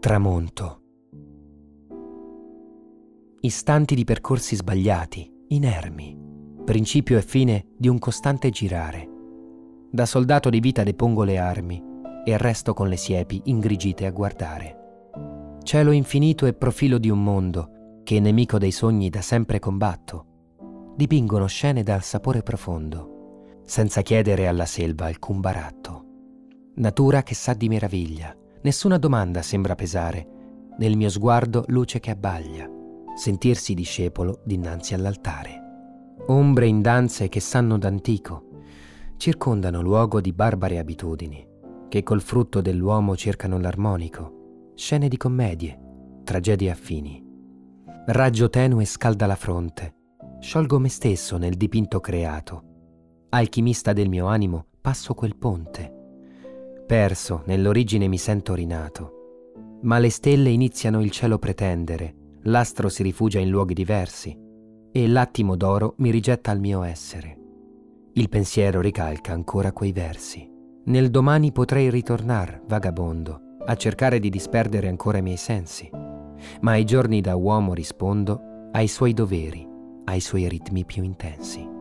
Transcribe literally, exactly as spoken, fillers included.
Tramonto. Istanti di percorsi sbagliati, inermi, principio e fine di un costante girare. Da soldato di vita depongo le armi e resto con le siepi ingrigite a guardare. Cielo infinito e profilo di un mondo che, nemico dei sogni, da sempre combatto. Dipingono scene dal sapore profondo, senza chiedere alla selva alcun baratto. Natura che sa di meraviglia, nessuna domanda sembra pesare, nel mio sguardo luce che abbaglia, sentirsi discepolo dinanzi all'altare. Ombre in danze che sanno d'antico, circondano luogo di barbare abitudini, che col frutto dell'uomo cercano l'armonico, scene di commedie, tragedie affini. Raggio tenue scalda la fronte, sciolgo me stesso nel dipinto creato. Alchimista del mio animo passo quel ponte. Perso nell'origine mi sento rinato, ma le stelle iniziano il cielo pretendere, l'astro si rifugia in luoghi diversi e l'attimo d'oro mi rigetta al mio essere. Il pensiero ricalca ancora quei versi. Nel domani potrei ritornar, vagabondo, a cercare di disperdere ancora i miei sensi, ma ai giorni da uomo rispondo ai suoi doveri, ai suoi ritmi più intensi.